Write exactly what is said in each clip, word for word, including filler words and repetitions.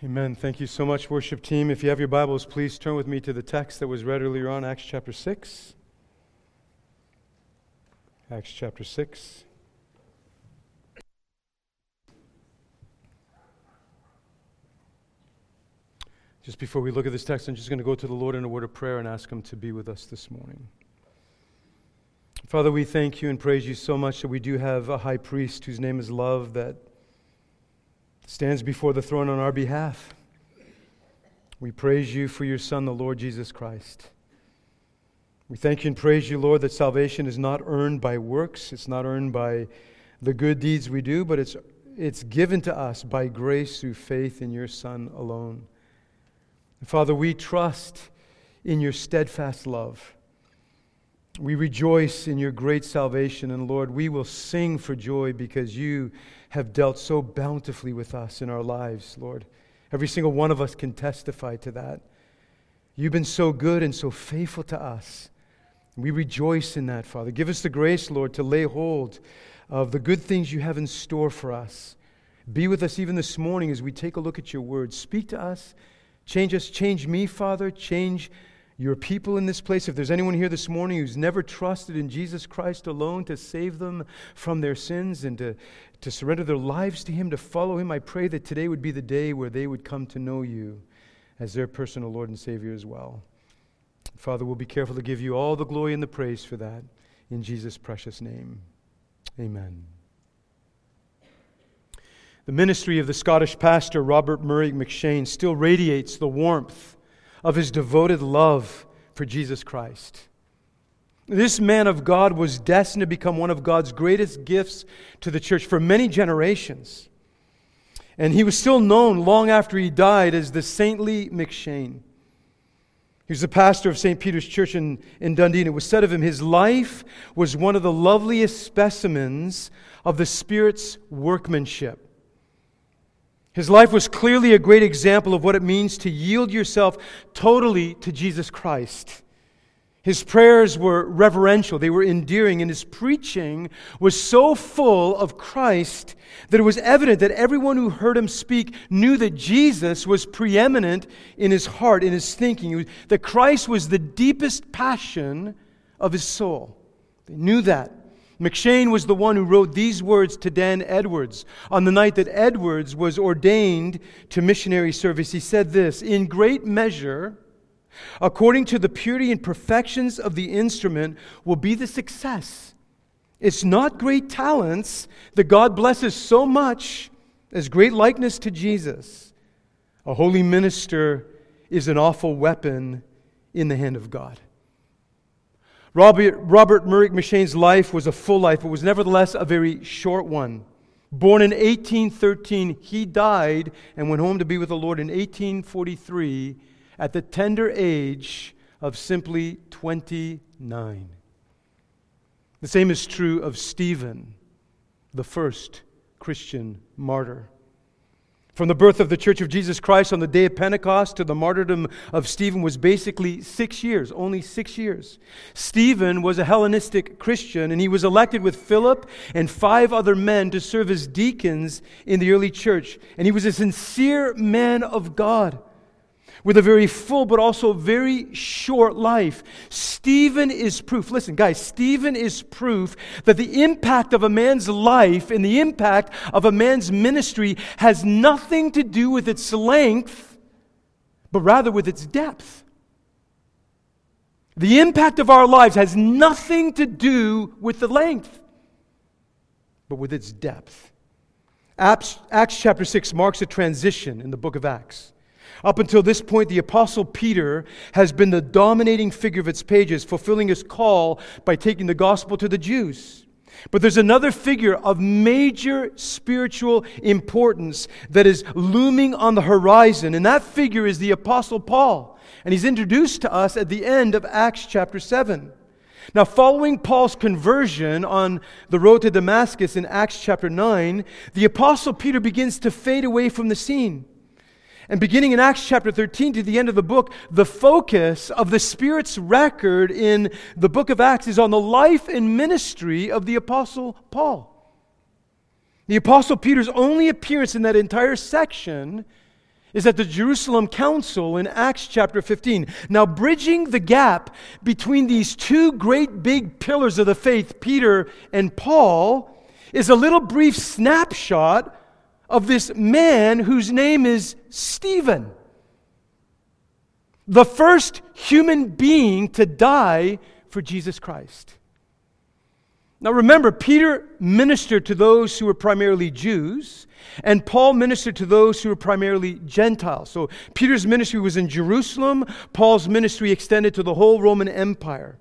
Amen. Thank you so much, worship team. If you have your Bibles, please turn with me to the text that was read earlier on, Acts chapter six. Acts chapter six. Just before we look at this text, I'm just going to go to the Lord in a word of prayer and ask Him to be with us this morning. Father, we thank you and praise you so much that we do have a high priest whose name is love that stands before the throne on our behalf. We praise you for your Son, the Lord Jesus Christ. We thank you and praise you, Lord, that salvation is not earned by works. It's not earned by the good deeds we do, but it's, it's given to us by grace through faith in your Son alone. And Father, we trust in your steadfast love. We rejoice in your great salvation, and Lord, we will sing for joy because you have dealt so bountifully with us in our lives, Lord. Every single one of us can testify to that. You've been so good and so faithful to us. We rejoice in that, Father. Give us the grace, Lord, to lay hold of the good things you have in store for us. Be with us even this morning as we take a look at your word. Speak to us. Change us. Change me, Father. Change your people in this place. If there's anyone here this morning who's never trusted in Jesus Christ alone to save them from their sins and to, to surrender their lives to Him, to follow Him, I pray that today would be the day where they would come to know you as their personal Lord and Savior as well. Father, we'll be careful to give you all the glory and the praise for that. In Jesus' precious name, amen. The ministry of the Scottish pastor Robert Murray M'Cheyne still radiates the warmth of his devoted love for Jesus Christ. This man of God was destined to become one of God's greatest gifts to the church for many generations. And he was still known long after he died as the saintly M'Cheyne. He was the pastor of Saint Peter's Church in, in Dundee, and it was said of him, his life was one of the loveliest specimens of the Spirit's workmanship. His life was clearly a great example of what it means to yield yourself totally to Jesus Christ. His prayers were reverential, they were endearing, and his preaching was so full of Christ that it was evident that everyone who heard him speak knew that Jesus was preeminent in his heart, in his thinking, that Christ was the deepest passion of his soul. They knew that. M'Cheyne was the one who wrote these words to Dan Edwards on the night that Edwards was ordained to missionary service. He said this, "In great measure, according to the purity and perfections of the instrument, will be the success. It's not great talents that God blesses so much as great likeness to Jesus. A holy minister is an awful weapon in the hand of God." Robert, Robert Murray M'Cheyne's life was a full life, but was nevertheless a very short one. Born in eighteen thirteen, he died and went home to be with the Lord in eighteen forty-three at the tender age of simply twenty-nine. The same is true of Stephen, the first Christian martyr. From the birth of the Church of Jesus Christ on the day of Pentecost to the martyrdom of Stephen was basically six years, only six years. Stephen was a Hellenistic Christian, and he was elected with Philip and five other men to serve as deacons in the early church. And he was a sincere man of God with a very full but also very short life. Stephen is proof. Listen, guys, Stephen is proof that the impact of a man's life and the impact of a man's ministry has nothing to do with its length, but rather with its depth. The impact of our lives has nothing to do with the length, but with its depth. Acts, Acts chapter six marks a transition in the book of Acts. Up until this point, the Apostle Peter has been the dominating figure of its pages, fulfilling his call by taking the gospel to the Jews. But there's another figure of major spiritual importance that is looming on the horizon, and that figure is the Apostle Paul. And he's introduced to us at the end of Acts chapter seven. Now, following Paul's conversion on the road to Damascus in Acts chapter nine, the Apostle Peter begins to fade away from the scene. And beginning in Acts chapter thirteen to the end of the book, the focus of the Spirit's record in the book of Acts is on the life and ministry of the Apostle Paul. The Apostle Peter's only appearance in that entire section is at the Jerusalem Council in Acts chapter fifteen. Now, bridging the gap between these two great big pillars of the faith, Peter and Paul, is a little brief snapshot of this man whose name is Stephen, the first human being to die for Jesus Christ. Now remember, Peter ministered to those who were primarily Jews, and Paul ministered to those who were primarily Gentiles. So Peter's ministry was in Jerusalem. Paul's ministry extended to the whole Roman Empire.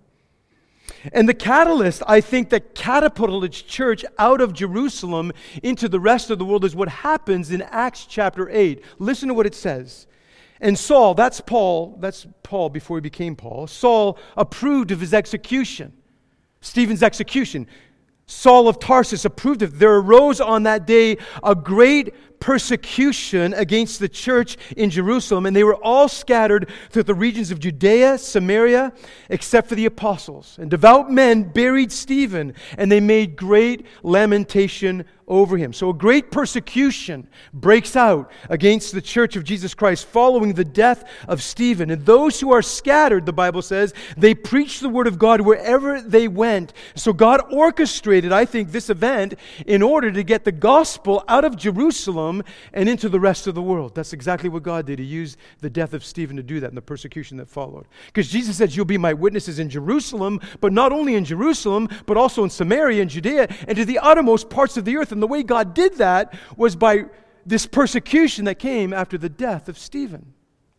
And the catalyst, I think, that catapulted its church out of Jerusalem into the rest of the world is what happens in Acts chapter eight. Listen to what it says. And Saul, that's Paul, that's Paul before he became Paul, Saul approved of his execution. Stephen's execution. Saul of Tarsus approved of it. There arose on that day a great persecution against the church in Jerusalem, and they were all scattered through the regions of Judea, Samaria, except for the apostles. And devout men buried Stephen, and they made great lamentation over him. So a great persecution breaks out against the church of Jesus Christ following the death of Stephen. And those who are scattered, the Bible says, they preached the word of God wherever they went. So God orchestrated, I think, this event in order to get the gospel out of Jerusalem and into the rest of the world. That's exactly what God did. He used the death of Stephen to do that and the persecution that followed. Because Jesus says, you'll be my witnesses in Jerusalem, but not only in Jerusalem, but also in Samaria and Judea and to the uttermost parts of the earth. And the way God did that was by this persecution that came after the death of Stephen.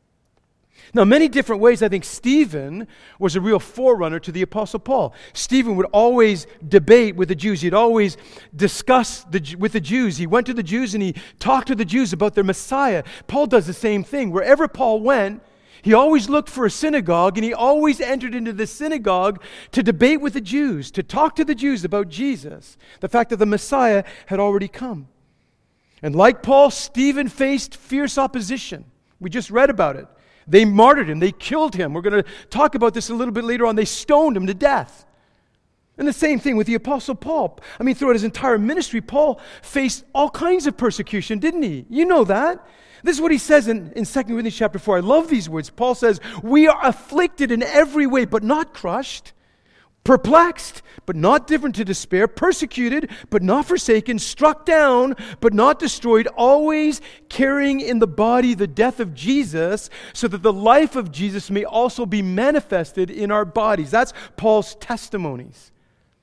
Now, many different ways, I think Stephen was a real forerunner to the Apostle Paul. Stephen would always debate with the Jews. He'd always discuss the, with the Jews. He went to the Jews and he talked to the Jews about their Messiah. Paul does the same thing. Wherever Paul went, he always looked for a synagogue, and he always entered into the synagogue to debate with the Jews, to talk to the Jews about Jesus, the fact that the Messiah had already come. And like Paul, Stephen faced fierce opposition. We just read about it. They martyred him. They killed him. We're going to talk about this a little bit later on. They stoned him to death. And the same thing with the Apostle Paul. I mean, throughout his entire ministry, Paul faced all kinds of persecution, didn't he? You know that. This is what he says in, in Second Corinthians chapter four. I love these words. Paul says, we are afflicted in every way, but not crushed. Perplexed, but not driven to despair. Persecuted, but not forsaken. Struck down, but not destroyed. Always carrying in the body the death of Jesus, so that the life of Jesus may also be manifested in our bodies. That's Paul's testimonies.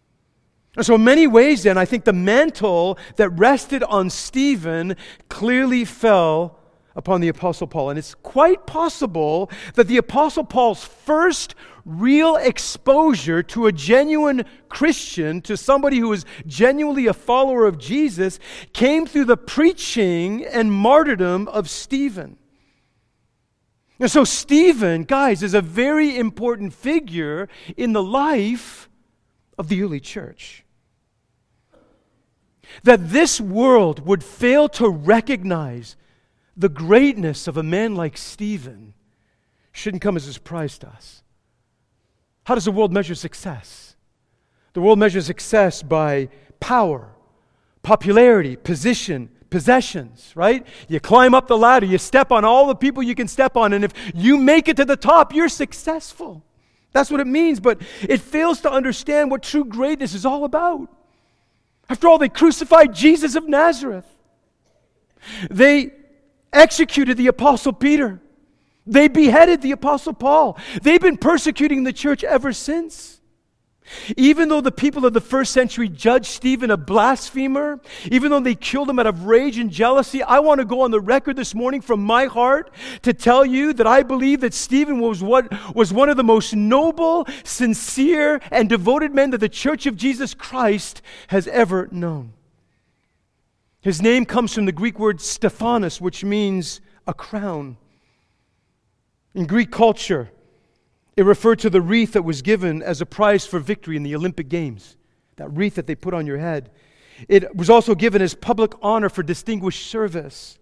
And so in many ways then, I think the mantle that rested on Stephen clearly fell upon the Apostle Paul. And it's quite possible that the Apostle Paul's first real exposure to a genuine Christian, to somebody who was genuinely a follower of Jesus, came through the preaching and martyrdom of Stephen. And so Stephen, guys, is a very important figure in the life of the early church. That this world would fail to recognize the greatness of a man like Stephen shouldn't come as a surprise to us. How does the world measure success? The world measures success by power, popularity, position, possessions, right? You climb up the ladder, you step on all the people you can step on, and if you make it to the top, you're successful. That's what it means, but it fails to understand what true greatness is all about. After all, they crucified Jesus of Nazareth. They executed the Apostle Peter. They beheaded the Apostle Paul. They've been persecuting the church ever since. Even though the people of the first century judged Stephen a blasphemer, even though they killed him out of rage and jealousy, I want to go on the record this morning from my heart to tell you that I believe that Stephen was what was one of the most noble, sincere, and devoted men that the Church of Jesus Christ has ever known. His name comes from the Greek word Stephanos, which means a crown. In Greek culture, it referred to the wreath that was given as a prize for victory in the Olympic Games, that wreath that they put on your head. It was also given as public honor for distinguished service.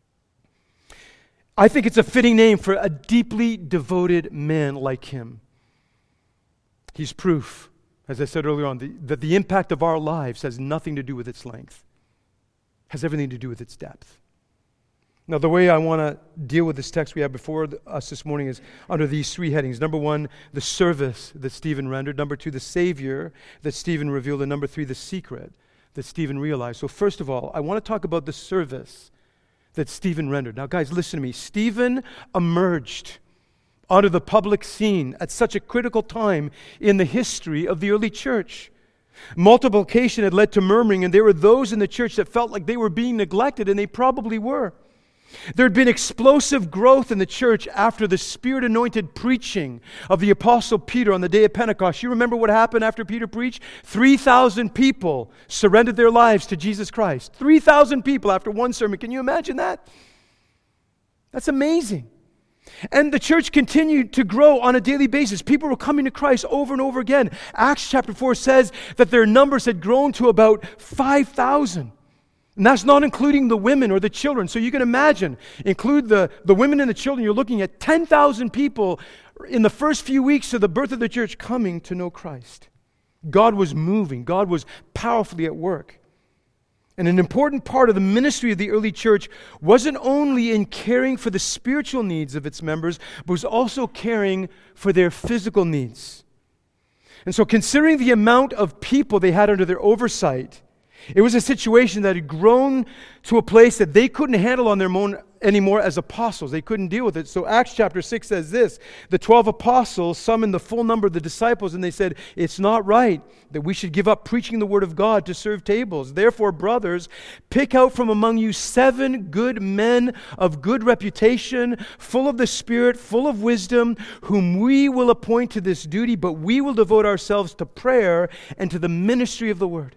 I think it's a fitting name for a deeply devoted man like him. He's proof, as I said earlier on, the, that the impact of our lives has nothing to do with its length. Has everything to do with its depth. Now, the way I want to deal with this text we have before us this morning is under these three headings. Number one, the service that Stephen rendered. Number two, the Savior that Stephen revealed. And number three, the secret that Stephen realized. So first of all, I want to talk about the service that Stephen rendered. Now, guys, listen to me. Stephen emerged onto the public scene at such a critical time in the history of the early church. Multiplication had led to murmuring, and there were those in the church that felt like they were being neglected, and they probably were. There had been explosive growth in the church after the Spirit-anointed preaching of the Apostle Peter on the day of Pentecost. You remember what happened after Peter preached? three thousand people surrendered their lives to Jesus Christ. three thousand people after one sermon. Can you imagine that? That's amazing. And the church continued to grow on a daily basis. People were coming to Christ over and over again. Acts chapter four says that their numbers had grown to about five thousand. And that's not including the women or the children. So you can imagine, include the, the women and the children, you're looking at ten thousand people in the first few weeks of the birth of the church coming to know Christ. God was moving. God was powerfully at work. And an important part of the ministry of the early church wasn't only in caring for the spiritual needs of its members, but was also caring for their physical needs. And so considering the amount of people they had under their oversight, it was a situation that had grown to a place that they couldn't handle on their own anymore as apostles. They couldn't deal with it. So Acts chapter six says this: the twelve apostles summoned the full number of the disciples, and they said, "It's not right that we should give up preaching the word of God to serve tables. Therefore, brothers, pick out from among you seven good men of good reputation, full of the Spirit, full of wisdom, whom we will appoint to this duty, but we will devote ourselves to prayer and to the ministry of the word."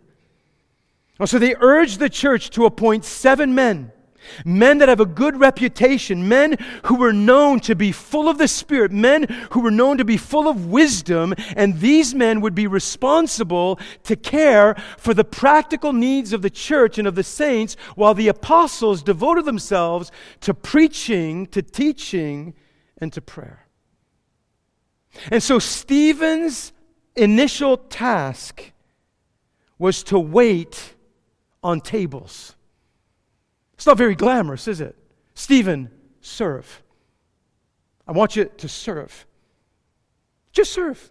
So they urged the church to appoint seven men, men that have a good reputation, men who were known to be full of the Spirit, men who were known to be full of wisdom, and these men would be responsible to care for the practical needs of the church and of the saints, while the apostles devoted themselves to preaching, to teaching, and to prayer. And so Stephen's initial task was to wait on tables. It's not very glamorous, is it? Stephen, serve. I want you to serve. Just serve.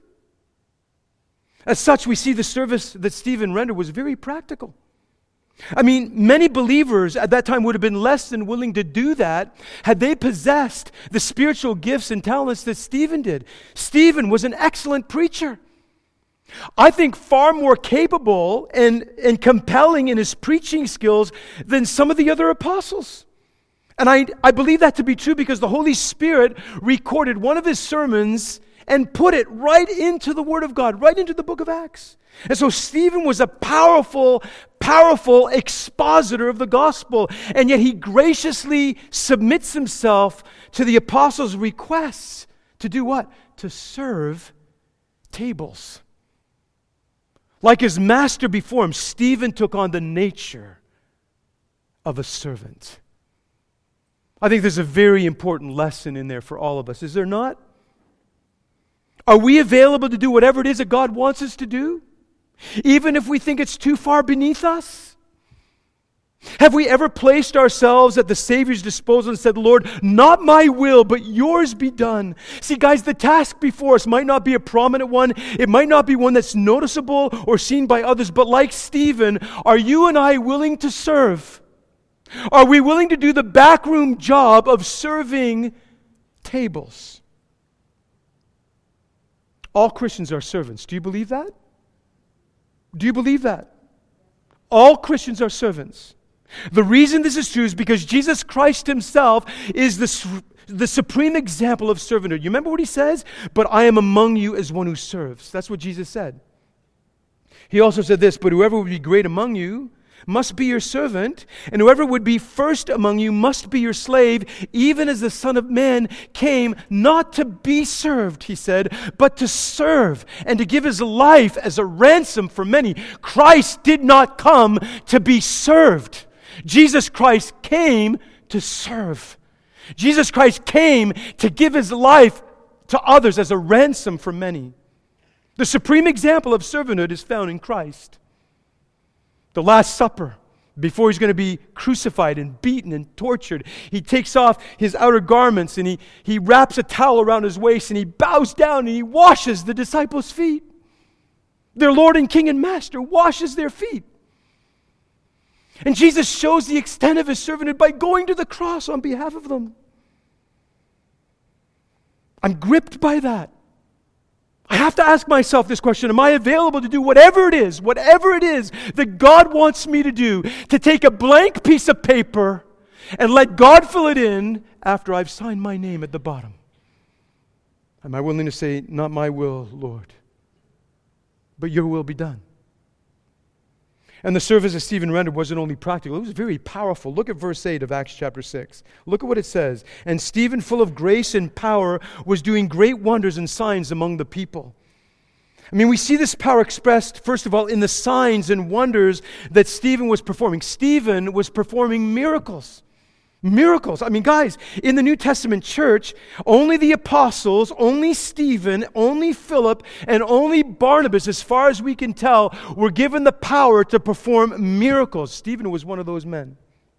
As such, we see the service that Stephen rendered was very practical. I mean, many believers at that time would have been less than willing to do that had they possessed the spiritual gifts and talents that Stephen did. Stephen was an excellent preacher. I think far more capable and, and compelling in his preaching skills than some of the other apostles. And I, I believe that to be true because the Holy Spirit recorded one of his sermons and put it right into the Word of God, right into the book of Acts. And so Stephen was a powerful, powerful expositor of the gospel, and yet he graciously submits himself to the apostles' requests to do what? To serve tables. Like his master before him, Stephen took on the nature of a servant. I think there's a very important lesson in there for all of us, is there not? Are we available to do whatever it is that God wants us to do, even if we think it's too far beneath us? Have we ever placed ourselves at the Savior's disposal and said, "Lord, not my will, but yours be done"? See, guys, the task before us might not be a prominent one. It might not be one that's noticeable or seen by others. But like Stephen, are you and I willing to serve? Are we willing to do the backroom job of serving tables? All Christians are servants. Do you believe that? Do you believe that? All Christians are servants. The reason this is true is because Jesus Christ himself is the, the supreme example of servanthood. You remember what he says? "But I am among you as one who serves." That's what Jesus said. He also said this: "But whoever would be great among you must be your servant, and whoever would be first among you must be your slave, even as the Son of Man came not to be served," he said, "but to serve and to give his life as a ransom for many." Christ did not come to be served. Jesus Christ came to serve. Jesus Christ came to give his life to others as a ransom for many. The supreme example of servanthood is found in Christ. The Last Supper, before he's going to be crucified and beaten and tortured. He takes off his outer garments and he, he wraps a towel around his waist and he bows down and he washes the disciples' feet. Their Lord and King and Master washes their feet. And Jesus shows the extent of his servanthood by going to the cross on behalf of them. I'm gripped by that. I have to ask myself this question: am I available to do whatever it is, whatever it is that God wants me to do, to take a blank piece of paper and let God fill it in after I've signed my name at the bottom? Am I willing to say, not my will, Lord, but your will be done? And the service that Stephen rendered wasn't only practical, it was very powerful. Look at verse eight of Acts chapter six. Look at what it says. And Stephen, full of grace and power, was doing great wonders and signs among the people. I mean, we see this power expressed, first of all, in the signs and wonders that Stephen was performing. Stephen was performing miracles. Miracles. I mean, guys, in the New Testament church, only the apostles, only Stephen, only Philip, and only Barnabas, as far as we can tell, were given the power to perform miracles. Stephen was one of those men.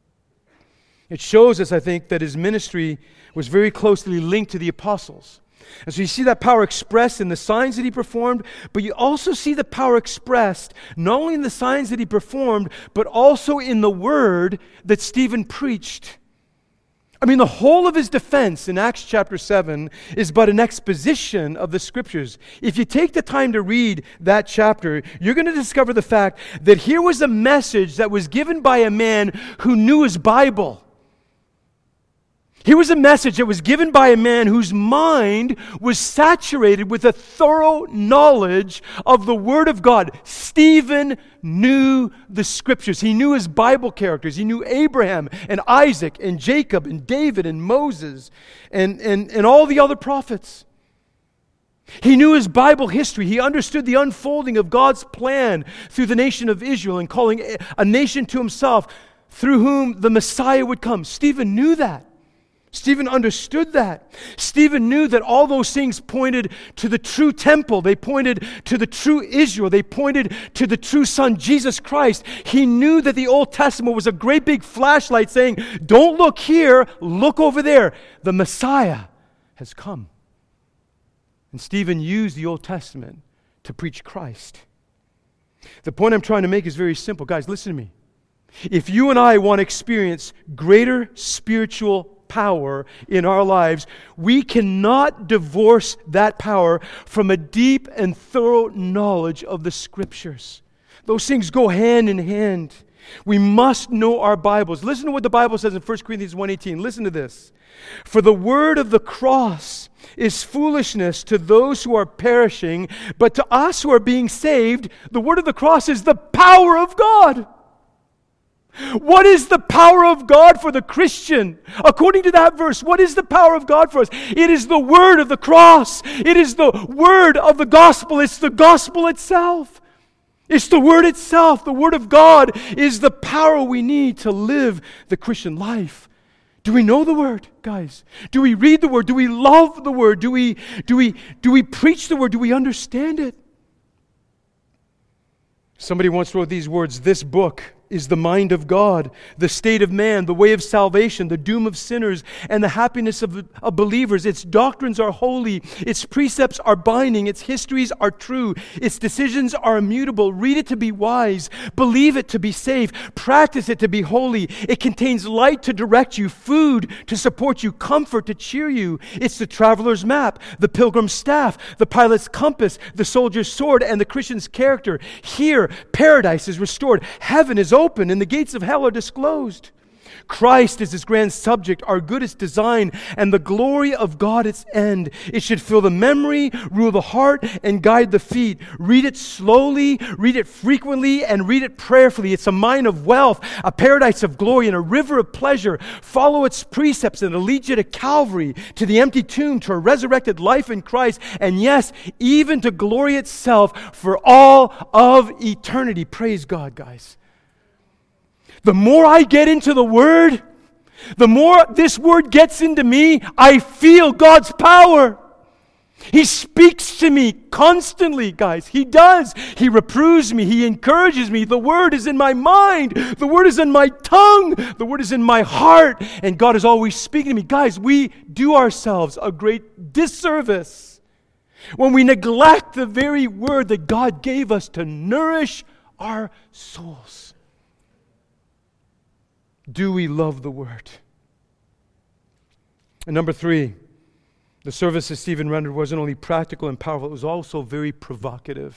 It shows us, I think, that his ministry was very closely linked to the apostles. And so you see that power expressed in the signs that he performed, but you also see the power expressed not only in the signs that he performed, but also in the word that Stephen preached. I mean, the whole of his defense in Acts chapter seven is but an exposition of the Scriptures. If you take the time to read that chapter, you're going to discover the fact that here was a message that was given by a man who knew his Bible. Here was a message that was given by a man whose mind was saturated with a thorough knowledge of the Word of God. Stephen knew the Scriptures. He knew his Bible characters. He knew Abraham and Isaac and Jacob and David and Moses and, and, and all the other prophets. He knew his Bible history. He understood the unfolding of God's plan through the nation of Israel and calling a nation to himself through whom the Messiah would come. Stephen knew that. Stephen understood that. Stephen knew that all those things pointed to the true temple. They pointed to the true Israel. They pointed to the true Son, Jesus Christ. He knew that the Old Testament was a great big flashlight saying, don't look here, look over there. The Messiah has come. And Stephen used the Old Testament to preach Christ. The point I'm trying to make is very simple. Guys, listen to me. If you and I want to experience greater spiritual power in our lives, we cannot divorce that power from a deep and thorough knowledge of the Scriptures. Those things go hand in hand. We must know our Bibles. Listen to what the Bible says in First Corinthians one eighteen. Listen to this. For the word of the cross is foolishness to those who are perishing, but to us who are being saved, the word of the cross is the power of God. What is the power of God for the Christian? According to that verse, what is the power of God for us? It is the word of the cross. It is the word of the gospel. It's the gospel itself. It's the word itself. The word of God is the power we need to live the Christian life. Do we know the word, guys? Do we read the word? Do we love the word? Do we, do we, do we preach the word? Do we understand it? Somebody once wrote these words: this book is the mind of God, the state of man, the way of salvation, the doom of sinners, and the happiness of, of believers. Its doctrines are holy. Its precepts are binding. Its histories are true. Its decisions are immutable. Read it to be wise. Believe it to be safe. Practice it to be holy. It contains light to direct you, food to support you, comfort to cheer you. It's the traveler's map, the pilgrim's staff, the pilot's compass, the soldier's sword, and the Christian's character. Here, paradise is restored. Heaven is open and the gates of hell are disclosed. Christ is its grand subject, our good its design, and the glory of God its end. It should fill the memory, rule the heart, and guide the feet. Read it slowly, read it frequently, and read it prayerfully. It's a mine of wealth, a paradise of glory, and a river of pleasure. Follow its precepts, and it'll lead you to Calvary, to the empty tomb, to a resurrected life in Christ, and yes, even to glory itself for all of eternity. Praise God, guys. The more I get into the Word, the more this Word gets into me, I feel God's power. He speaks to me constantly, guys. He does. He reproves me. He encourages me. The Word is in my mind. The Word is in my tongue. The Word is in my heart. And God is always speaking to me. Guys, we do ourselves a great disservice when we neglect the very Word that God gave us to nourish our souls. Do we love the Word? And number three, the service that Stephen rendered wasn't only practical and powerful, it was also very provocative.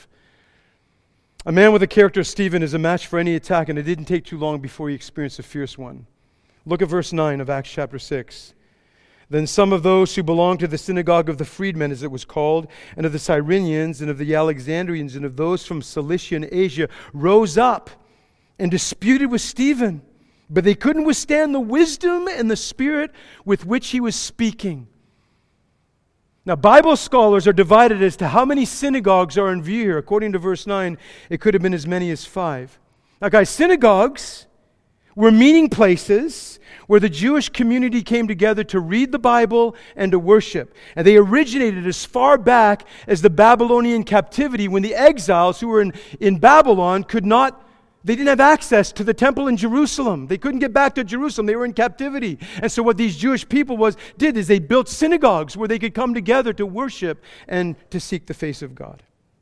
A man with the character of Stephen is a match for any attack, and it didn't take too long before he experienced a fierce one. Look at verse nine of Acts chapter six. Then some of those who belonged to the synagogue of the freedmen, as it was called, and of the Cyrenians, and of the Alexandrians, and of those from Cilicia and Asia, rose up and disputed with Stephen. But they couldn't withstand the wisdom and the spirit with which he was speaking. Now, Bible scholars are divided as to how many synagogues are in view here. According to verse nine, it could have been as many as five. Now, guys, synagogues were meeting places where the Jewish community came together to read the Bible and to worship. And they originated as far back as the Babylonian captivity, when the exiles who were in, in Babylon could not They didn't have access to the temple in Jerusalem. They couldn't get back to Jerusalem. They were in captivity. And so what these Jewish people was did is they built synagogues where they could come together to worship and to seek the face of God.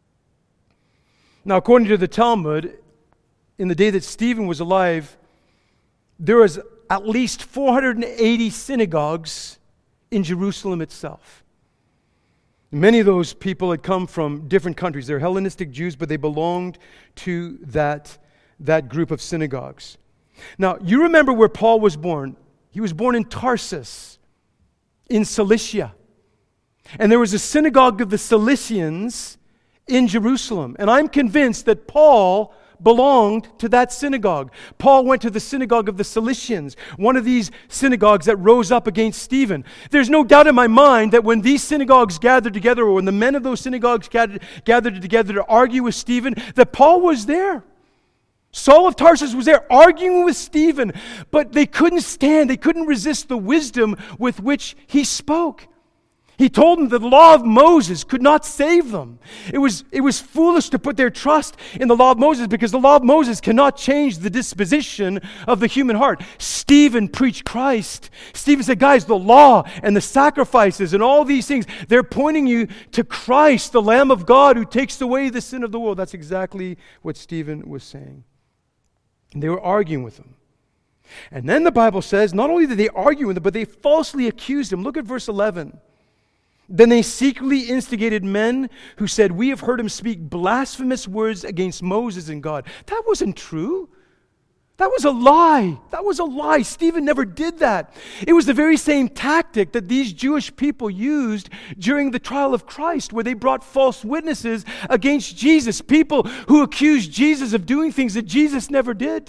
Now, according to the Talmud, in the day that Stephen was alive, there was at least four hundred eighty synagogues in Jerusalem itself. Many of those people had come from different countries. They're Hellenistic Jews, but they belonged to that that group of synagogues. Now, you remember where Paul was born. He was born in Tarsus, in Cilicia. And there was a synagogue of the Cilicians in Jerusalem. And I'm convinced that Paul belonged to that synagogue. Paul went to the synagogue of the Cilicians, one of these synagogues that rose up against Stephen. There's no doubt in my mind that when these synagogues gathered together, or when the men of those synagogues gathered, gathered together to argue with Stephen, that Paul was there. Saul of Tarsus was there arguing with Stephen, but they couldn't stand, they couldn't resist the wisdom with which he spoke. He told them that the law of Moses could not save them. It was, it was foolish to put their trust in the law of Moses, because the law of Moses cannot change the disposition of the human heart. Stephen preached Christ. Stephen said, guys, the law and the sacrifices and all these things, they're pointing you to Christ, the Lamb of God who takes away the sin of the world. That's exactly what Stephen was saying. And they were arguing with him. And then the Bible says, not only did they argue with him, but they falsely accused him. Look at verse eleven. Then they secretly instigated men who said, we have heard him speak blasphemous words against Moses and God. That wasn't true. That was a lie. That was a lie. Stephen never did that. It was the very same tactic that these Jewish people used during the trial of Christ, where they brought false witnesses against Jesus, people who accused Jesus of doing things that Jesus never did.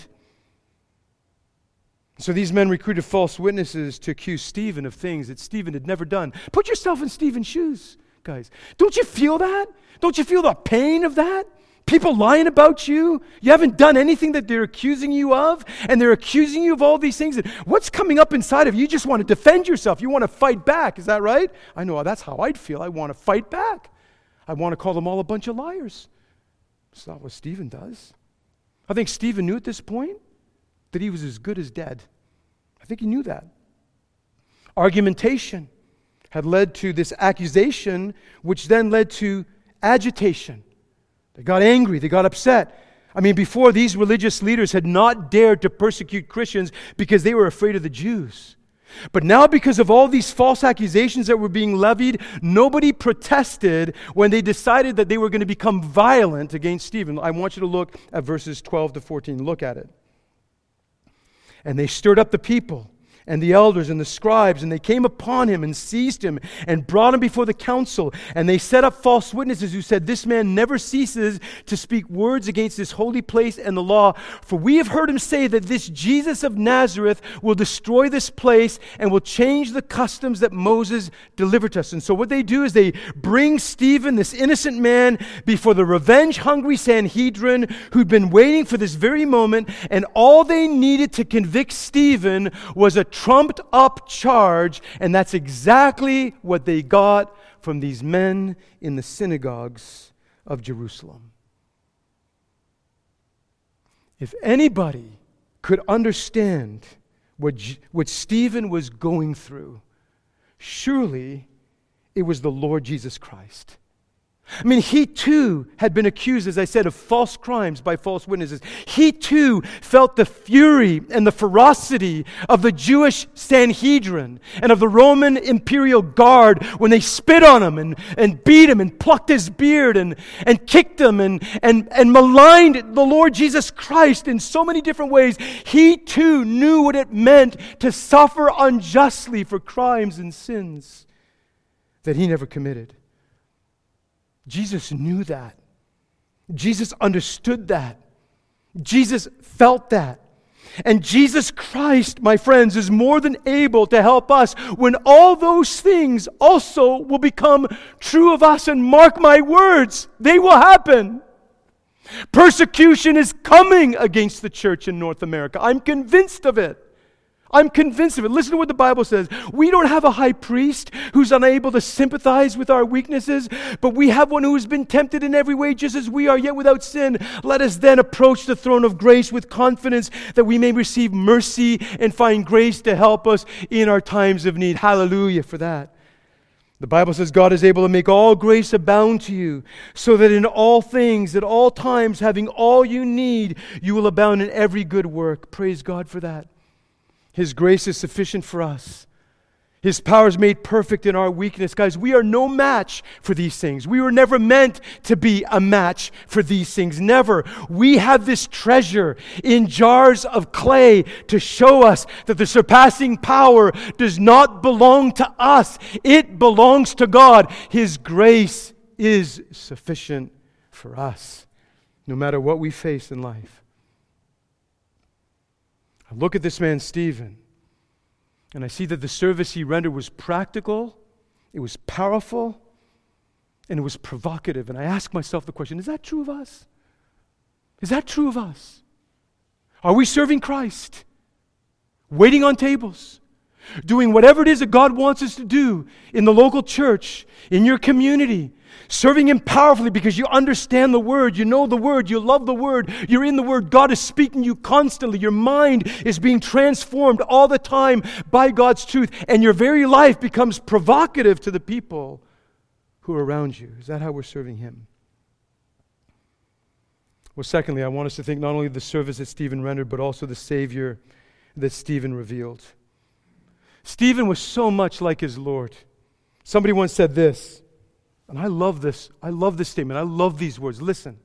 So these men recruited false witnesses to accuse Stephen of things that Stephen had never done. Put yourself in Stephen's shoes, guys. Don't you feel that? Don't you feel the pain of that? People lying about you. You haven't done anything that they're accusing you of, and they're accusing you of all these things. And what's coming up inside of you? You just want to defend yourself. You want to fight back. Is that right? I know that's how I'd feel. I want to fight back. I want to call them all a bunch of liars. It's not what Stephen does. I think Stephen knew at this point that he was as good as dead. I think he knew that. Argumentation had led to this accusation, which then led to agitation. They got angry. They got upset. I mean, before, these religious leaders had not dared to persecute Christians because they were afraid of the Jews. But now, because of all these false accusations that were being levied, nobody protested when they decided that they were going to become violent against Stephen. I want you to look at verses twelve to fourteen. Look at it. And they stirred up the people and the elders and the scribes, and they came upon him and seized him and brought him before the council. And they set up false witnesses who said, this man never ceases to speak words against this holy place and the law. For we have heard him say that this Jesus of Nazareth will destroy this place and will change the customs that Moses delivered to us. And so what they do is they bring Stephen, this innocent man, before the revenge-hungry Sanhedrin who'd been waiting for this very moment, and all they needed to convict Stephen was a trumped up charge, and that's exactly what they got from these men in the synagogues of Jerusalem. If anybody could understand what, what Stephen was going through, surely it was the Lord Jesus Christ. I mean, he too had been accused, as I said, of false crimes by false witnesses. He too felt the fury and the ferocity of the Jewish Sanhedrin and of the Roman imperial guard when they spit on him and, and beat him and plucked his beard and, and kicked him and, and, and maligned the Lord Jesus Christ in so many different ways. He too knew what it meant to suffer unjustly for crimes and sins that he never committed. Jesus knew that. Jesus understood that. Jesus felt that. And Jesus Christ, my friends, is more than able to help us when all those things also will become true of us. And mark my words, they will happen. Persecution is coming against the church in North America. I'm convinced of it. I'm convinced of it. Listen to what the Bible says. We don't have a high priest who's unable to sympathize with our weaknesses, but we have one who has been tempted in every way just as we are, yet without sin. Let us then approach the throne of grace with confidence that we may receive mercy and find grace to help us in our times of need. Hallelujah for that. The Bible says God is able to make all grace abound to you, so that in all things, at all times, having all you need, you will abound in every good work. Praise God for that. His grace is sufficient for us. His power is made perfect in our weakness. Guys, we are no match for these things. We were never meant to be a match for these things. Never. We have this treasure in jars of clay to show us that the surpassing power does not belong to us. It belongs to God. His grace is sufficient for us, no matter what we face in life. I look at this man, Stephen, and I see that the service he rendered was practical, it was powerful, and it was provocative. And I ask myself the question, is that true of us? Is that true of us? Are we serving Christ? Waiting on tables? Doing whatever it is that God wants us to do in the local church, in your community? Serving Him powerfully because you understand the Word, you know the Word, you love the Word, you're in the Word, God is speaking to you constantly, your mind is being transformed all the time by God's truth, and your very life becomes provocative to the people who are around you. Is that how we're serving Him? Well, secondly, I want us to think not only of the service that Stephen rendered, but also the Savior that Stephen revealed. Stephen was so much like his Lord. Somebody once said this, and I love this. I love this statement. I love these words. Listen.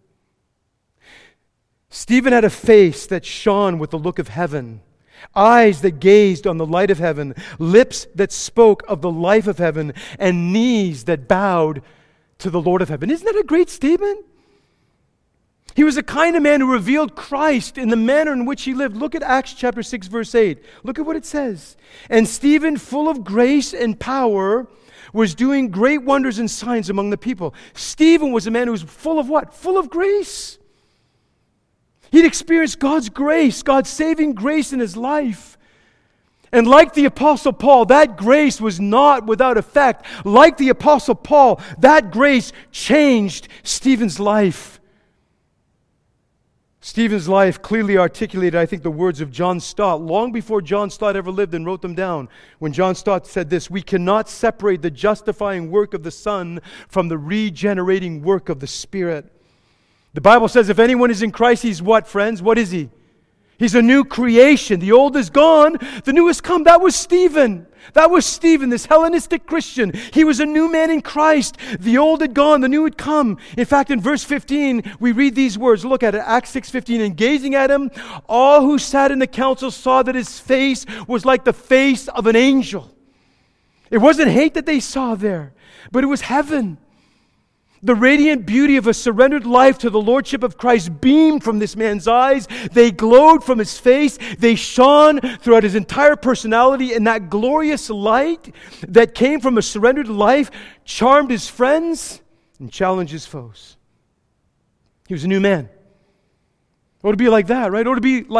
Stephen had a face that shone with the look of heaven, eyes that gazed on the light of heaven, lips that spoke of the life of heaven, and knees that bowed to the Lord of heaven. Isn't that a great statement? He was the kind of man who revealed Christ in the manner in which he lived. Look at Acts chapter six, verse eight. Look at what it says. And Stephen, full of grace and power, was doing great wonders and signs among the people. Stephen was a man who was full of what? Full of grace. He'd experienced God's grace, God's saving grace in his life. And like the Apostle Paul, that grace was not without effect. Like the Apostle Paul, that grace changed Stephen's life. Stephen's life clearly articulated, I think, the words of John Stott, long before John Stott ever lived and wrote them down. When John Stott said this, "We cannot separate the justifying work of the Son from the regenerating work of the Spirit." The Bible says if anyone is in Christ, he's what, friends? What is he? He's a new creation. The old is gone, the new has come. That was Stephen. That was Stephen, this Hellenistic Christian. He was a new man in Christ. The old had gone, the new had come. In fact, in verse fifteen, we read these words. Look at it, Acts six fifteen. And gazing at him, all who sat in the council saw that his face was like the face of an angel. It wasn't hate that they saw there, but it was heaven. The radiant beauty of a surrendered life to the Lordship of Christ beamed from this man's eyes. They glowed from his face. They shone throughout his entire personality. And that glorious light that came from a surrendered life charmed his friends and challenged his foes. He was a new man. It ought to be like that, right? It ought to be like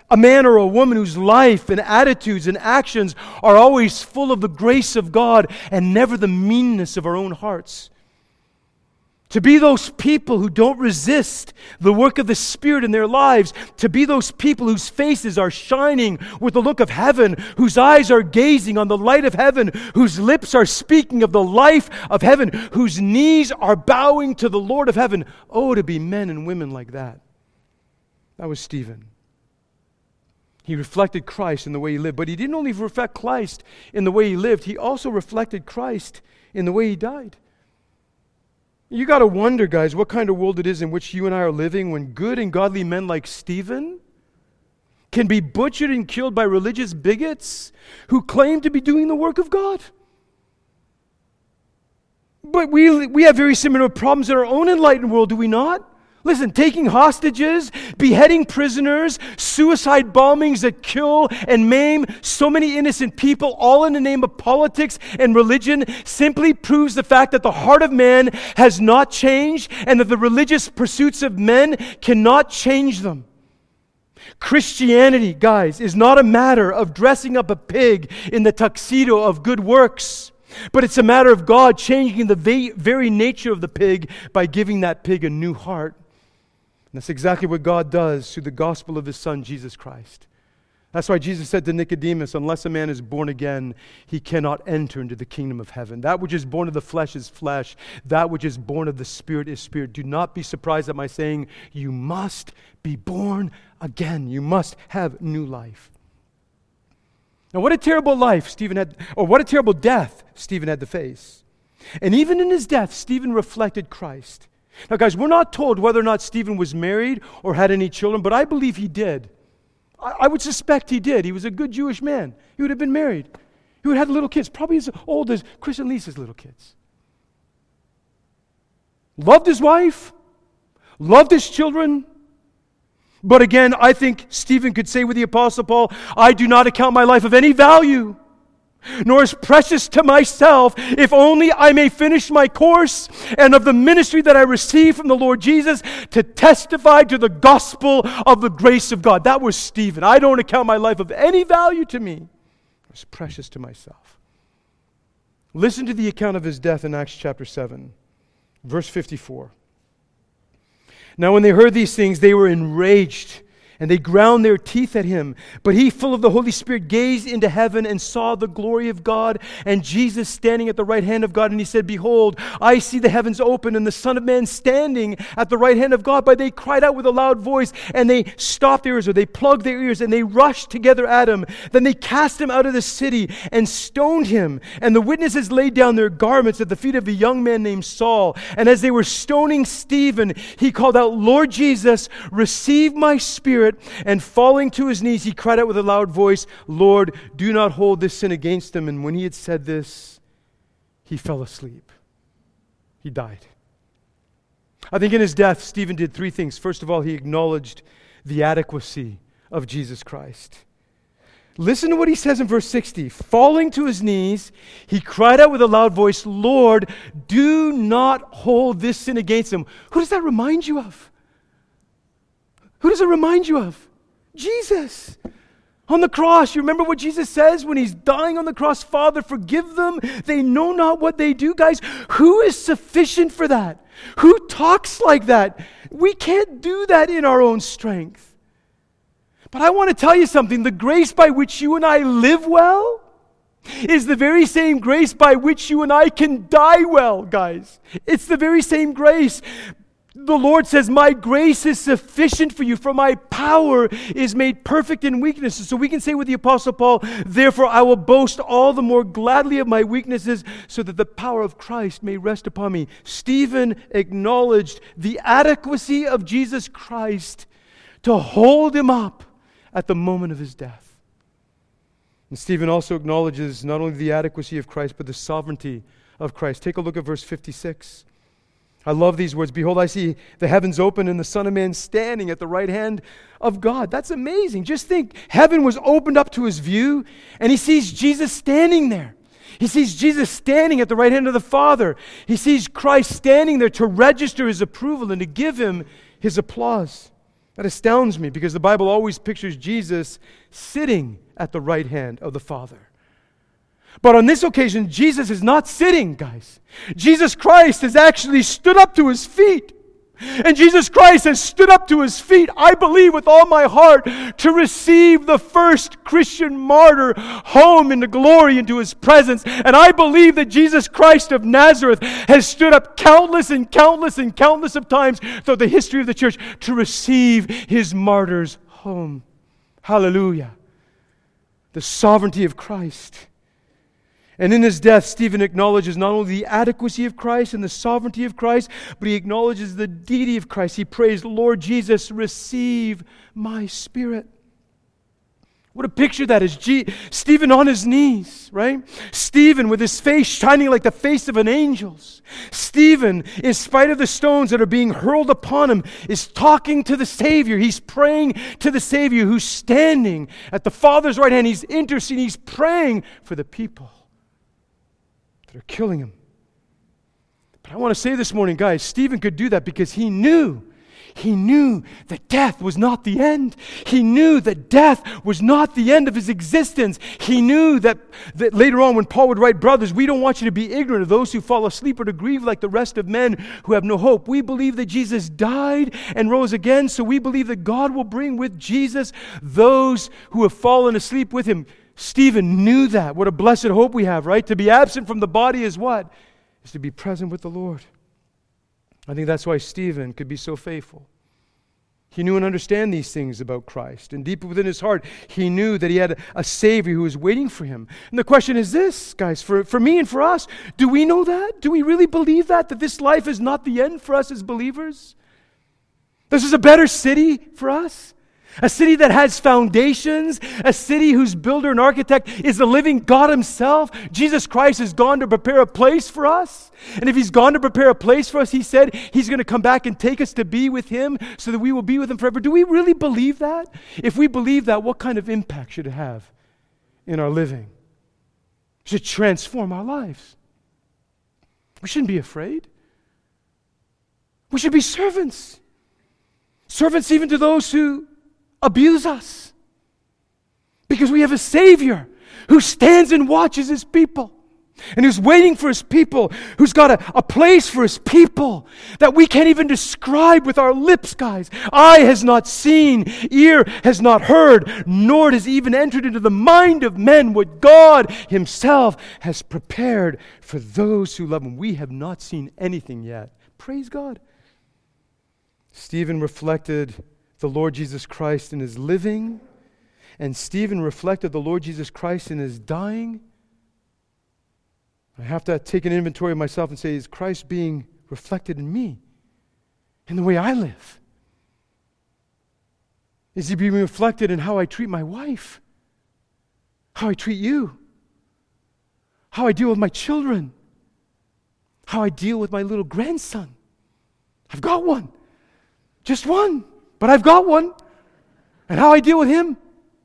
a man or a woman whose life and attitudes and actions are always full of the grace of God and never the meanness of our own hearts. To be those people who don't resist the work of the Spirit in their lives. To be those people whose faces are shining with the look of heaven, whose eyes are gazing on the light of heaven, whose lips are speaking of the life of heaven, whose knees are bowing to the Lord of heaven. Oh, to be men and women like that. That was Stephen. He reflected Christ in the way he lived. But he didn't only reflect Christ in the way he lived, he also reflected Christ in the way he died. You got to wonder, guys, what kind of world it is in which you and I are living when good and godly men like Stephen can be butchered and killed by religious bigots who claim to be doing the work of God. But we, we have very similar problems in our own enlightened world, do we not? Listen, taking hostages, beheading prisoners, suicide bombings that kill and maim so many innocent people, all in the name of politics and religion, simply proves the fact that the heart of man has not changed and that the religious pursuits of men cannot change them. Christianity, guys, is not a matter of dressing up a pig in the tuxedo of good works, but it's a matter of God changing the very nature of the pig by giving that pig a new heart. And that's exactly what God does through the gospel of His Son, Jesus Christ. That's why Jesus said to Nicodemus, unless a man is born again, he cannot enter into the kingdom of heaven. That which is born of the flesh is flesh. That which is born of the Spirit is spirit. Do not be surprised at my saying, you must be born again. You must have new life. Now, what a terrible life Stephen had, or what a terrible death Stephen had to face. And even in his death, Stephen reflected Christ. Now, guys, we're not told whether or not Stephen was married or had any children, but I believe he did. I, I would suspect he did. He was a good Jewish man. He would have been married. He would have had little kids, probably as old as Chris and Lisa's little kids. Loved his wife, loved his children. But again, I think Stephen could say with the Apostle Paul, I do not account my life of any value, nor is precious to myself, if only I may finish my course and of the ministry that I received from the Lord Jesus to testify to the gospel of the grace of God. That was Stephen. I don't account my life of any value to me. It's precious to myself. Listen to the account of his death in Acts chapter seven, verse fifty-four. Now when they heard these things, they were enraged, and they ground their teeth at him. But he, full of the Holy Spirit, gazed into heaven and saw the glory of God and Jesus standing at the right hand of God. And he said, behold, I see the heavens open and the Son of Man standing at the right hand of God. But they cried out with a loud voice, and they stopped their ears, or they plugged their ears, and they rushed together at him. Then they cast him out of the city and stoned him. And the witnesses laid down their garments at the feet of a young man named Saul. And as they were stoning Stephen, he called out, Lord Jesus, receive my spirit. And falling to his knees, he cried out with a loud voice, Lord, do not hold this sin against them. And when he had said this, he fell asleep. He died. I think in his death, Stephen did three things. First of all, he acknowledged the adequacy of Jesus Christ. Listen to what he says in verse sixty. Falling to his knees, he cried out with a loud voice, Lord, do not hold this sin against them. Who does that remind you of? Who does it remind you of? Jesus. On the cross, you remember what Jesus says when he's dying on the cross? Father, forgive them. They know not what they do. Guys, who is sufficient for that? Who talks like that? We can't do that in our own strength. But I want to tell you something. The grace by which you and I live well is the very same grace by which you and I can die well, guys. It's the very same grace. The Lord says, my grace is sufficient for you, for my power is made perfect in weaknesses. So we can say with the Apostle Paul, therefore I will boast all the more gladly of my weaknesses, so that the power of Christ may rest upon me. Stephen acknowledged the adequacy of Jesus Christ to hold him up at the moment of his death. And Stephen also acknowledges not only the adequacy of Christ, but the sovereignty of Christ. Take a look at verse fifty-six. I love these words. Behold, I see the heavens open and the Son of Man standing at the right hand of God. That's amazing. Just think, heaven was opened up to his view, and he sees Jesus standing there. He sees Jesus standing at the right hand of the Father. He sees Christ standing there to register his approval and to give him his applause. That astounds me because the Bible always pictures Jesus sitting at the right hand of the Father. But on this occasion, Jesus is not sitting, guys. Jesus Christ has actually stood up to his feet. And Jesus Christ has stood up to his feet, I believe with all my heart, to receive the first Christian martyr home into glory, into his presence. And I believe that Jesus Christ of Nazareth has stood up countless and countless and countless of times throughout the history of the church to receive his martyrs home. Hallelujah. The sovereignty of Christ. And in his death, Stephen acknowledges not only the adequacy of Christ and the sovereignty of Christ, but he acknowledges the deity of Christ. He prays, Lord Jesus, receive my spirit. What a picture that is. G- Stephen on his knees, right? Stephen with his face shining like the face of an angel's. Stephen, in spite of the stones that are being hurled upon him, is talking to the Savior. He's praying to the Savior who's standing at the Father's right hand. He's interceding. He's praying for the people that are killing him. But I want to say this morning, guys, Stephen could do that because he knew, he knew that death was not the end. He knew that death was not the end of his existence. He knew that, that later on when Paul would write, brothers, we don't want you to be ignorant of those who fall asleep or to grieve like the rest of men who have no hope. We believe that Jesus died and rose again, so we believe that God will bring with Jesus those who have fallen asleep with him. Stephen knew that. What a blessed hope we have, right? To be absent from the body is what? Is to be present with the Lord. I think that's why Stephen could be so faithful. He knew and understood these things about Christ. And deep within his heart, he knew that he had a Savior who was waiting for him. And the question is this, guys, for, for me and for us, do we know that? Do we really believe that? That this life is not the end for us as believers? This is a better city for us? A city that has foundations, a city whose builder and architect is the living God himself. Jesus Christ has gone to prepare a place for us. And if he's gone to prepare a place for us, he said he's going to come back and take us to be with him so that we will be with him forever. Do we really believe that? If we believe that, what kind of impact should it have in our living? It should transform our lives. We shouldn't be afraid. We should be servants. Servants even to those who abuse us, because we have a Savior who stands and watches his people and who's waiting for his people, who's got a, a place for his people that we can't even describe with our lips, guys. Eye has not seen, ear has not heard, nor has even entered into the mind of men what God himself has prepared for those who love him. We have not seen anything yet. Praise God. Stephen reflected the Lord Jesus Christ in his living, and Stephen reflected the Lord Jesus Christ in his dying. I have to take an inventory of myself and say, is Christ being reflected in me, in the way I live? Is he being reflected in how I treat my wife, how I treat you, how I deal with my children, how I deal with my little grandson? I've got one, just one. But I've got one. And how I deal with him?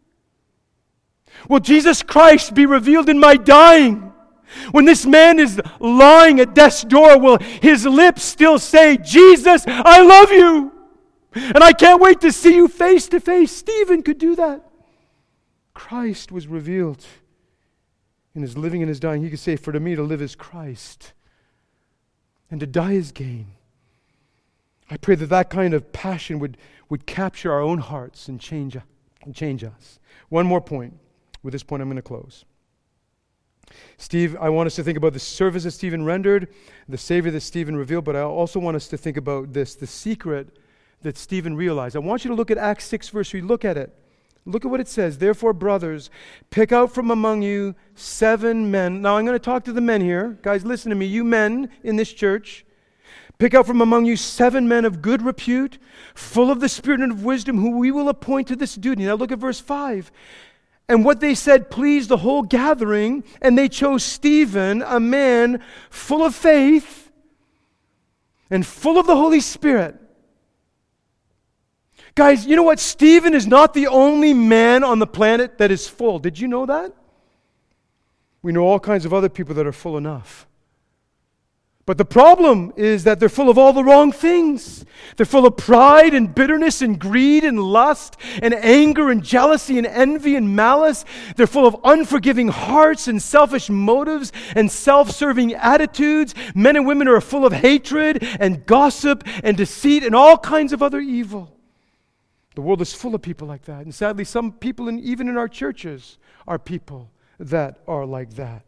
Will Jesus Christ be revealed in my dying? When this man is lying at death's door, will his lips still say, Jesus, I love you, and I can't wait to see you face to face? Stephen could do that. Christ was revealed in his living and his dying. He could say, for to me to live is Christ, and to die is gain. I pray that that kind of passion would, would capture our own hearts and change, and change us. One more point. With this point, I'm going to close. Steve, I want us to think about the service that Stephen rendered, the Savior that Stephen revealed, but I also want us to think about this, the secret that Stephen realized. I want you to look at Acts six, verse three. Look at it. Look at what it says. Therefore, brothers, pick out from among you seven men. Now, I'm going to talk to the men here. Guys, listen to me. You men in this church, pick out from among you seven men of good repute, full of the Spirit and of wisdom, who we will appoint to this duty. Now look at verse five. And what they said pleased the whole gathering, and they chose Stephen, a man full of faith and full of the Holy Spirit. Guys, you know what? Stephen is not the only man on the planet that is full. Did you know that? We know all kinds of other people that are full enough. But the problem is that they're full of all the wrong things. They're full of pride and bitterness and greed and lust and anger and jealousy and envy and malice. They're full of unforgiving hearts and selfish motives and self-serving attitudes. Men and women are full of hatred and gossip and deceit and all kinds of other evil. The world is full of people like that. And sadly, some people, in, even in our churches, are people that are like that.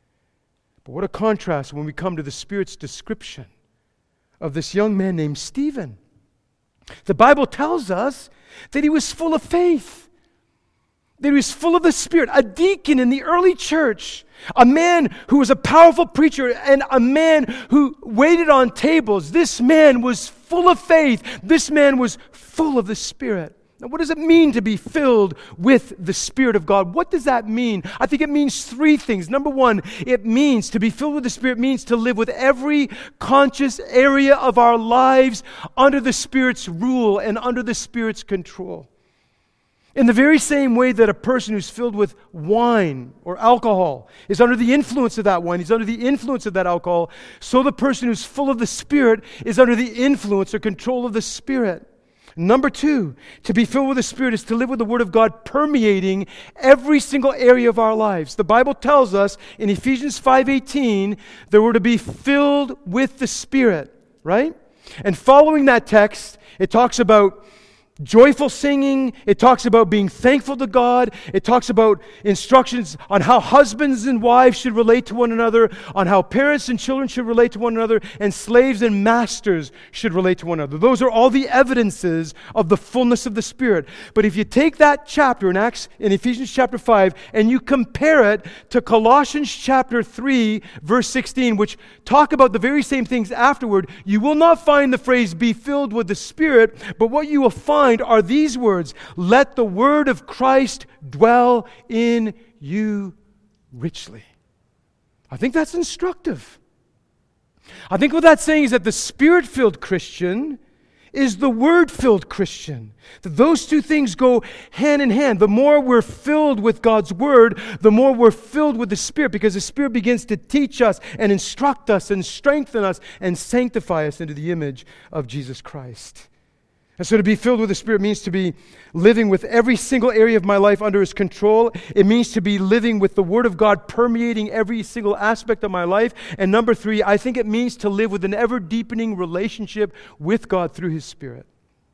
But what a contrast when we come to the Spirit's description of this young man named Stephen. The Bible tells us that he was full of faith, that he was full of the Spirit, a deacon in the early church, a man who was a powerful preacher and a man who waited on tables. This man was full of faith. This man was full of the Spirit. Now, what does it mean to be filled with the Spirit of God? What does that mean? I think it means three things. Number one, it means to be filled with the Spirit means to live with every conscious area of our lives under the Spirit's rule and under the Spirit's control. In the very same way that a person who's filled with wine or alcohol is under the influence of that wine, he's under the influence of that alcohol, so the person who's full of the Spirit is under the influence or control of the Spirit. Number two, to be filled with the Spirit is to live with the Word of God permeating every single area of our lives. The Bible tells us in Ephesians five eighteen that we're to be filled with the Spirit, right? And following that text, it talks about joyful singing. It talks about being thankful to God. It talks about instructions on how husbands and wives should relate to one another, on how parents and children should relate to one another, and slaves and masters should relate to one another. Those are all the evidences of the fullness of the Spirit. But if you take that chapter in Acts, in Ephesians chapter five, and you compare it to Colossians chapter three, verse sixteen, which talk about the very same things afterward, you will not find the phrase "be filled with the Spirit," but what you will find are these words: let the word of Christ dwell in you richly. I think that's instructive. I think what that's saying is that the Spirit-filled Christian is the Word-filled Christian. That those two things go hand in hand. The more we're filled with God's Word, the more we're filled with the Spirit, because the Spirit begins to teach us and instruct us and strengthen us and sanctify us into the image of Jesus Christ. And so to be filled with the Spirit means to be living with every single area of my life under His control. It means to be living with the Word of God permeating every single aspect of my life. And number three, I think it means to live with an ever-deepening relationship with God through His Spirit.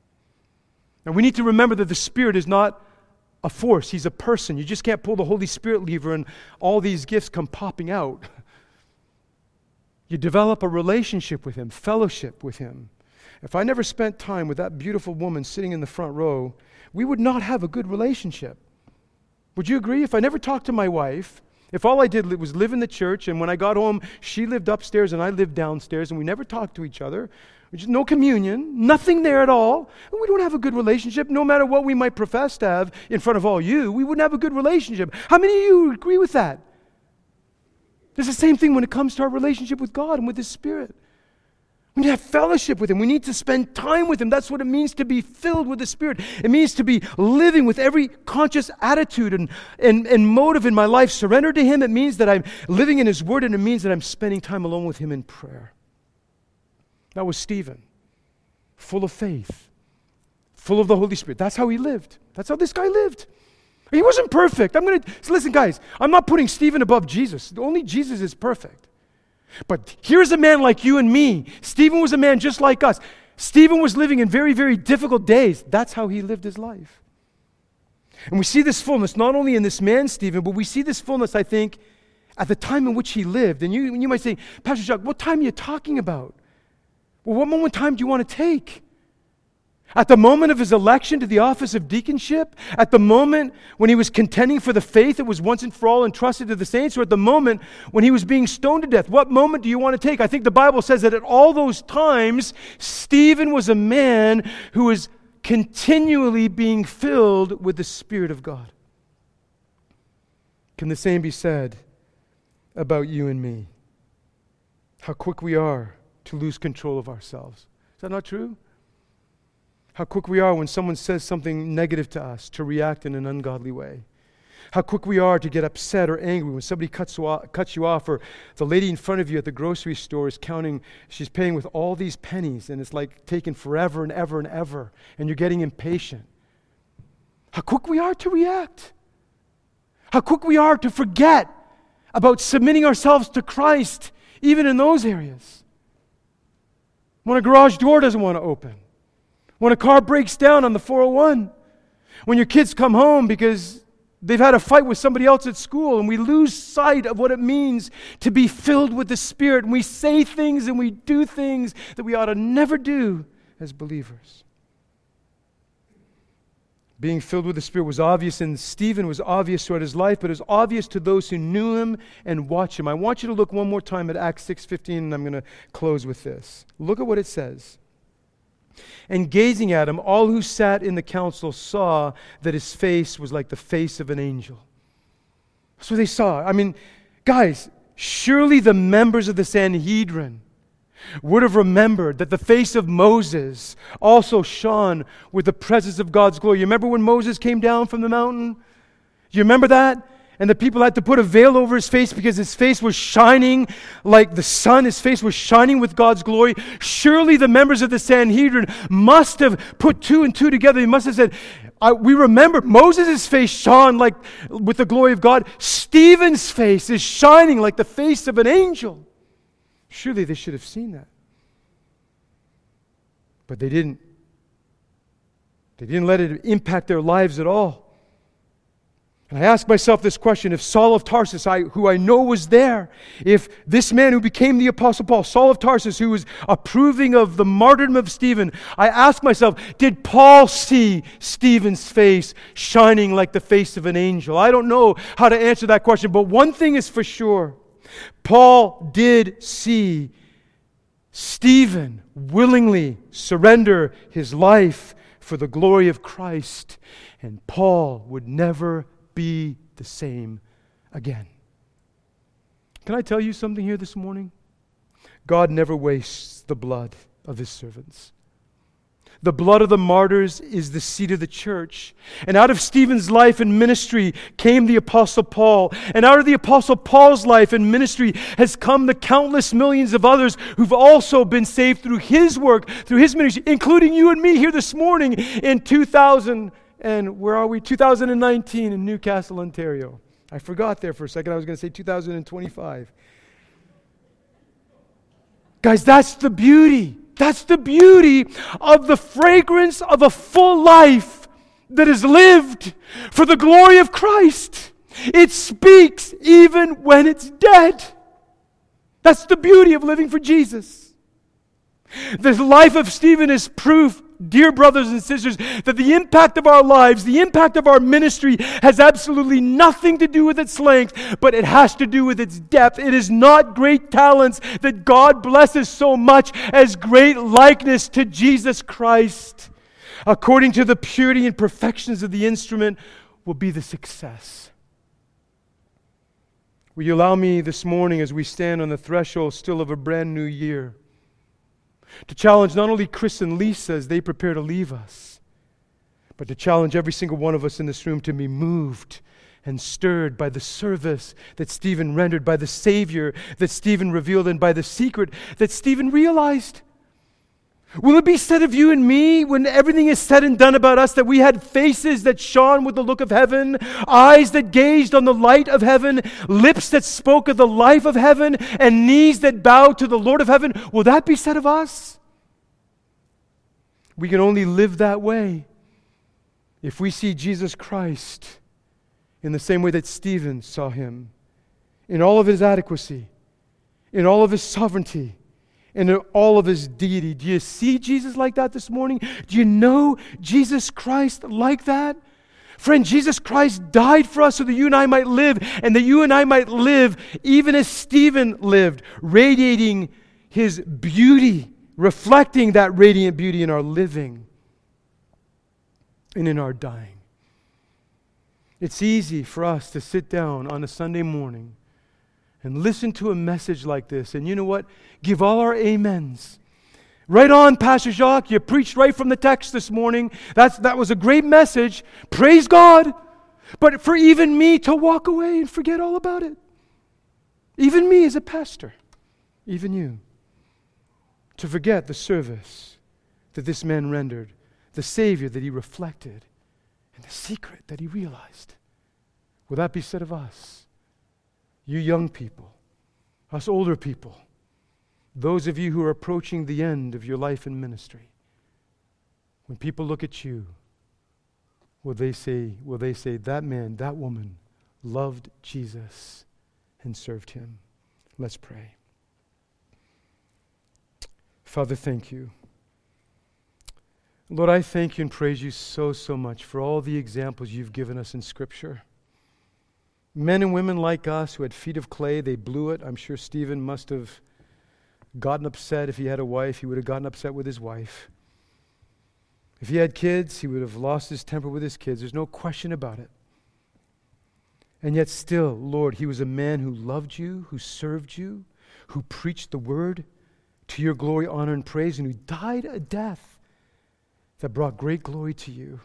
Now we need to remember that the Spirit is not a force. He's a person. You just can't pull the Holy Spirit lever and all these gifts come popping out. You develop a relationship with Him, fellowship with Him. If I never spent time with that beautiful woman sitting in the front row, we would not have a good relationship. Would you agree? If I never talked to my wife, if all I did was live in the church, and when I got home, she lived upstairs and I lived downstairs, and we never talked to each other, just no communion, nothing there at all, we don't have a good relationship. No matter what we might profess to have in front of all you, we wouldn't have a good relationship. How many of you agree with that? It's the same thing when it comes to our relationship with God and with His Spirit. We need to have fellowship with Him. We need to spend time with Him. That's what it means to be filled with the Spirit. It means to be living with every conscious attitude and, and, and motive in my life surrendered to Him. It means that I'm living in His Word, and it means that I'm spending time alone with Him in prayer. That was Stephen, full of faith, full of the Holy Spirit. That's how he lived. That's how this guy lived. He wasn't perfect. I'm going to, so listen guys, I'm not putting Stephen above Jesus. Only Jesus is perfect. But here's a man like you and me. Stephen was a man just like us. Stephen was living in very, very difficult days. That's how he lived his life. And we see this fullness not only in this man, Stephen, but we see this fullness, I think, at the time in which he lived. And you, you might say, Pastor Jacques, what time are you talking about? Well, what moment in time do you want to take? At the moment of his election to the office of deaconship? At the moment when he was contending for the faith that was once and for all entrusted to the saints? Or at the moment when he was being stoned to death? What moment do you want to take? I think the Bible says that at all those times, Stephen was a man who was continually being filled with the Spirit of God. Can the same be said about you and me? How quick we are to lose control of ourselves. Is that not true? How quick we are when someone says something negative to us to react in an ungodly way. How quick we are to get upset or angry when somebody cuts you off, cuts you off, or the lady in front of you at the grocery store is counting, she's paying with all these pennies, and it's like taking forever and ever and ever, and you're getting impatient. How quick we are to react. How quick we are to forget about submitting ourselves to Christ, even in those areas. When a garage door doesn't want to open. When a car breaks down on the four oh one. When your kids come home because they've had a fight with somebody else at school, and we lose sight of what it means to be filled with the Spirit, and we say things and we do things that we ought to never do as believers. Being filled with the Spirit was obvious, and Stephen was obvious throughout his life, but it was obvious to those who knew him and watched him. I want you to look one more time at Acts six fifteen, and I'm going to close with this. Look at what it says. And gazing at him, all who sat in the council saw that his face was like the face of an angel. That's what they saw. I mean, guys, surely the members of the Sanhedrin would have remembered that the face of Moses also shone with the presence of God's glory. You remember when Moses came down from the mountain? Do you remember that? And the people had to put a veil over his face because his face was shining like the sun. His face was shining with God's glory. Surely the members of the Sanhedrin must have put two and two together. They must have said, I, we remember Moses' face shone like with the glory of God. Stephen's face is shining like the face of an angel. Surely they should have seen that. But they didn't. They didn't let it impact their lives at all. And I ask myself this question: if Saul of Tarsus, I, who I know was there, if this man who became the Apostle Paul, Saul of Tarsus, who was approving of the martyrdom of Stephen, I ask myself, did Paul see Stephen's face shining like the face of an angel? I don't know how to answer that question, but one thing is for sure. Paul did see Stephen willingly surrender his life for the glory of Christ, and Paul would never be the same again. Can I tell you something here this morning? God never wastes the blood of His servants. The blood of the martyrs is the seed of the church. And out of Stephen's life and ministry came the Apostle Paul. And out of the Apostle Paul's life and ministry has come the countless millions of others who've also been saved through his work, through his ministry, including you and me here this morning in two thousand. And where are we? two thousand nineteen in Newcastle, Ontario. I forgot there for a second. I was going to say two thousand twenty-five. Guys, that's the beauty. That's the beauty of the fragrance of a full life that is lived for the glory of Christ. It speaks even when it's dead. That's the beauty of living for Jesus. The life of Stephen is proof, dear brothers and sisters, that the impact of our lives, the impact of our ministry has absolutely nothing to do with its length, but it has to do with its depth. It is not great talents that God blesses so much as great likeness to Jesus Christ. According to the purity and perfections of the instrument will be the success. Will you allow me this morning, as we stand on the threshold still of a brand new year, to challenge not only Chris and Lisa as they prepare to leave us, but to challenge every single one of us in this room to be moved and stirred by the service that Stephen rendered, by the Savior that Stephen revealed, and by the secret that Stephen realized. Will it be said of you and me, when everything is said and done about us, that we had faces that shone with the look of heaven, eyes that gazed on the light of heaven, lips that spoke of the life of heaven, and knees that bowed to the Lord of heaven? Will that be said of us? We can only live that way if we see Jesus Christ in the same way that Stephen saw Him, in all of His adequacy, in all of His sovereignty, and in all of His deity. Do you see Jesus like that this morning? Do you know Jesus Christ like that? Friend, Jesus Christ died for us so that you and I might live, and that you and I might live even as Stephen lived, radiating his beauty, reflecting that radiant beauty in our living and in our dying. It's easy for us to sit down on a Sunday morning and listen to a message like this, and you know what? Give all our amens. Right on, Pastor Jacques. You preached right from the text this morning. That's, that was a great message. Praise God. But for even me to walk away and forget all about it. Even me as a pastor. Even you. To forget the service that this man rendered, the Savior that he reflected, and the secret that he realized. Will that be said of us? You young people, us older people, those of you who are approaching the end of your life in ministry, when people look at you, will they say, will they say, that man, that woman loved Jesus and served him? Let's pray. Father, thank you. Lord, I thank you and praise you so, so much for all the examples you've given us in Scripture. Men and women like us who had feet of clay, they blew it. I'm sure Stephen must have gotten upset. If he had a wife, he would have gotten upset with his wife. If he had kids, he would have lost his temper with his kids. There's no question about it. And yet still, Lord, he was a man who loved you, who served you, who preached the word to your glory, honor, and praise, and who died a death that brought great glory to you.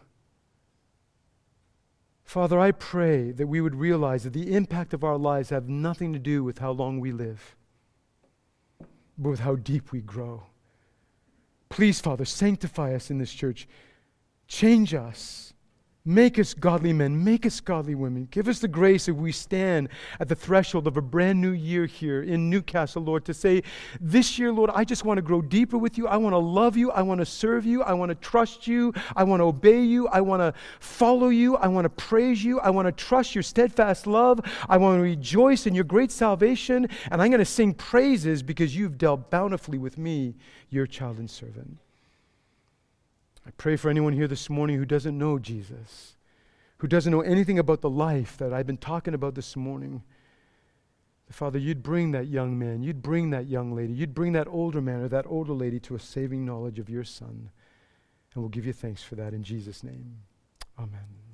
Father, I pray that we would realize that the impact of our lives have nothing to do with how long we live, but with how deep we grow. Please, Father, sanctify us in this church. Change us. Make us godly men. Make us godly women. Give us the grace if we stand at the threshold of a brand new year here in Newcastle, Lord, to say, this year, Lord, I just want to grow deeper with you. I want to love you. I want to serve you. I want to trust you. I want to obey you. I want to follow you. I want to praise you. I want to trust your steadfast love. I want to rejoice in your great salvation. And I'm going to sing praises because you've dealt bountifully with me, your child and servant. I pray for anyone here this morning who doesn't know Jesus, who doesn't know anything about the life that I've been talking about this morning. Father, you'd bring that young man, you'd bring that young lady, you'd bring that older man or that older lady to a saving knowledge of your Son. And we'll give you thanks for that in Jesus' name. Amen.